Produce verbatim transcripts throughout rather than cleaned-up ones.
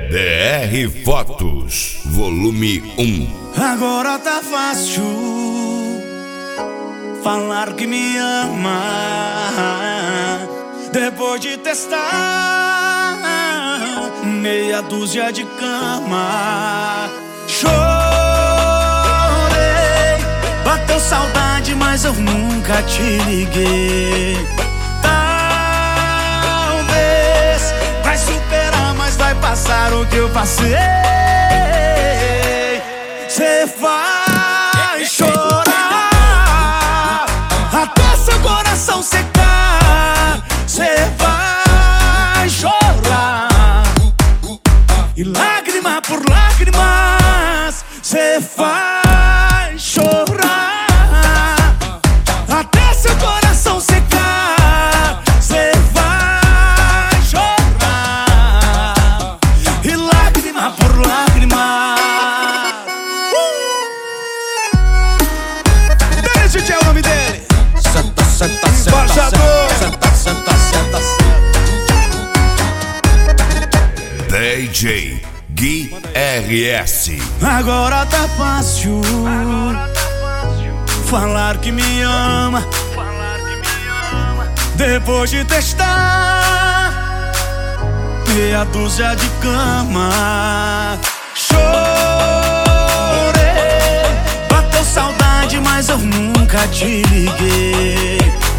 D R Fotos, volume um. Agora tá fácil falar que me ama, depois de testar meia dúzia de cama. Chorei, bateu saudade, mas eu nunca te liguei. Talvez vai superar, mas vai passar o que eu passei. Cê vai chorar até seu coração secar. Cê vai chorar, e lágrima por lágrimas cê vai chorar até seu coração secar. Cê vai chorar, e lágrima por lágrima. Esse é o nome dele. Senta, senta, senta, Embaixador. senta, senta, senta, senta. D J Gui R S. Agora tá fácil falar que me ama, depois de testar meia dúzia de cama. Chorei, bateu saudade, mas eu nunca te liguei.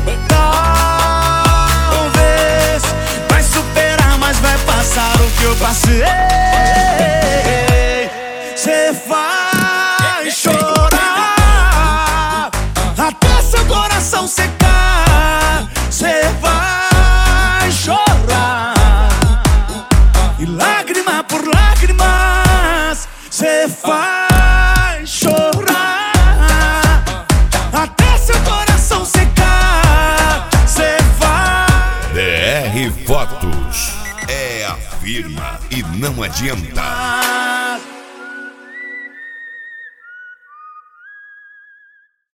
Talvez vai superar, mas vai passar o que eu passei. Cê vai chorar até seu coração secar. Cê vai chorar, e lágrima por lágrimas cê vai chorar até seu coração secar. Cê vai. D R Fotos é a firma e não adianta.